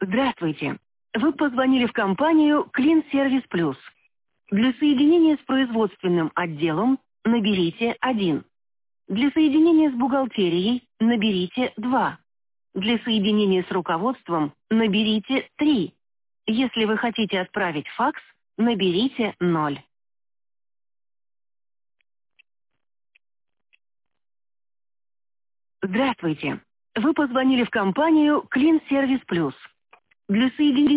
Здравствуйте. Вы позвонили в компанию Clean Service Plus. Для соединения с производственным отделом наберите 1. Для соединения с бухгалтерией наберите 2. Для соединения с руководством наберите 3. Если вы хотите отправить факс, наберите 0. Здравствуйте. Вы позвонили в компанию Clean Service Plus. Для соединения